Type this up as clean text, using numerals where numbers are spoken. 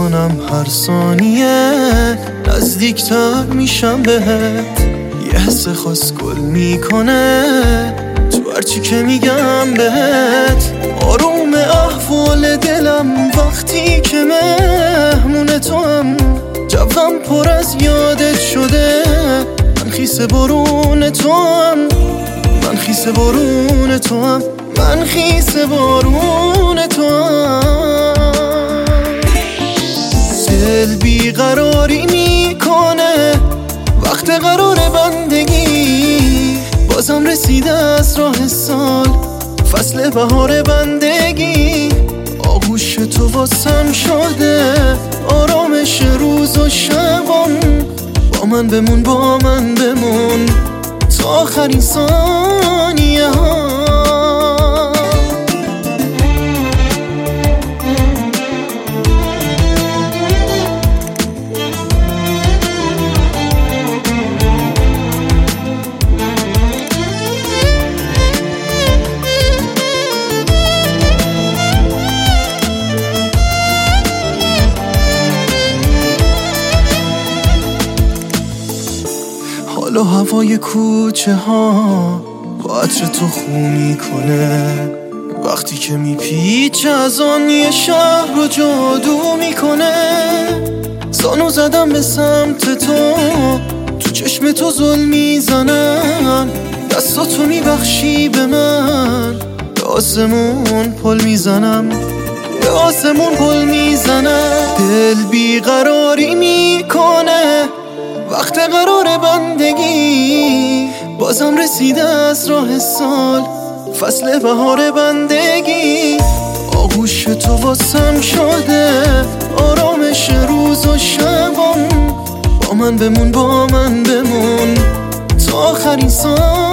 میکنم هر ثانیه نزدیکتر میشم بهت، یه حس خاص گل میکنه تو هرچی که میگم بهت. آروم احوال دلم وقتی که مهمون توام، جوم پر از یادت شده، من خیس بارون توام، من خیس بارون توام، من خیس بارون توام. دل بیقراری میکنه وقت قرار بندگی، بازم رسیده از راه سال فصل بهار بندگی. آغوش تو واسم شده آرامش روز و شبم، با من بمون با من بمون تا آخرین ثانیه ها. حالا هوای کوچه ها با عطر تو خو میکنه، وقتی که میپیچه از آن یه شهر رو جادو میکنه. زانو زدم به سمت تو چشم تو ظلم میزنن، دستاتو میبخشی به من، به آسمون پل میزنم، به آسمون پل میزنم. دل بیقراری میکنه وقت قرار بندگی، بازم رسیده از راه سال فصل بهار بندگی. آغوش تو واسم شده آرامش روز و شبم، با من بمون با من بمون تا آخرین سال.